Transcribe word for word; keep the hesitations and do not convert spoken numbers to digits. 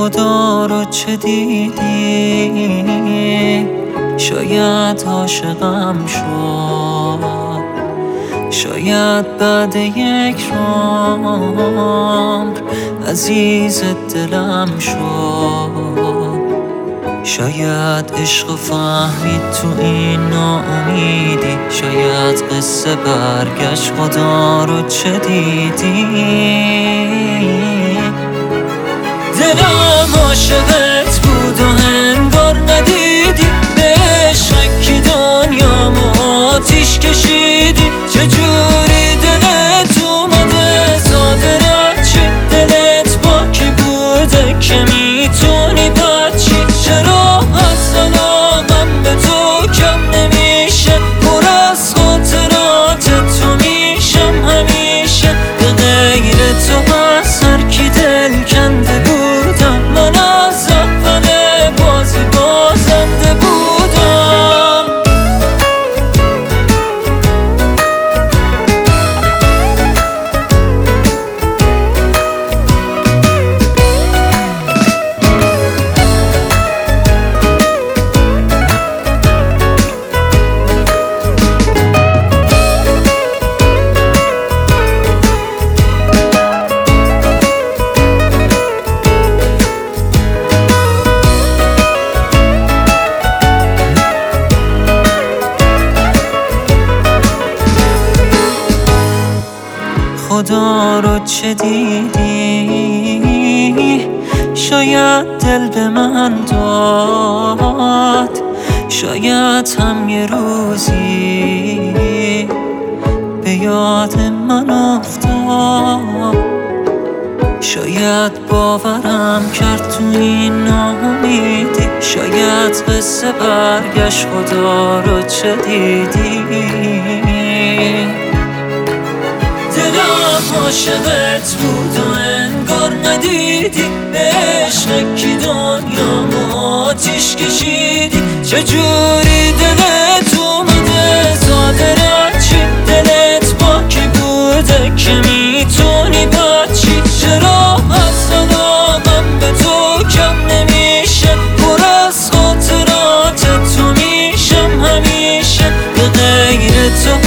خدا رو چه دیدی؟ شاید عاشقم شد، شاید بعد یک عمر عزیز دلم شد. شاید عشق فهمید تو این ناامیدی، شاید قصه برگشت خدا رو چه دیدی؟ دلم عاشقت بود و انگار ندیدی، به شکی دنیامو آتیش کشیدی. چجوری دلت اومده زاده رچی؟ دلت با کی بوده که میتونی بچی؟ چرا از علاقم به تو کم نمیشه؟ پر از خاطرات تو میشم همیشه. به غیر تو از هر کی دل کنده بودم، من از اول بازی بازنده بودم. خدا رو چه دیدی؟ شاید دل به من داد، شاید هم یه روزی به یاد من افتاد. شاید باورم کرد تو این ناامیدی، شاید قصه برگشت خدا رو چه دیدی؟ دلم عاشقت بود و انگار ندیدی، به شکی دنیامو آتیش کشیدی. چجوری دلت اومده زاده رچی؟ دلت با کی بوده که میتونی بچی؟ چرا از علاقم به تو کم نمیشه؟ پر از خاطرات تو میشم همیشه. به غیر تو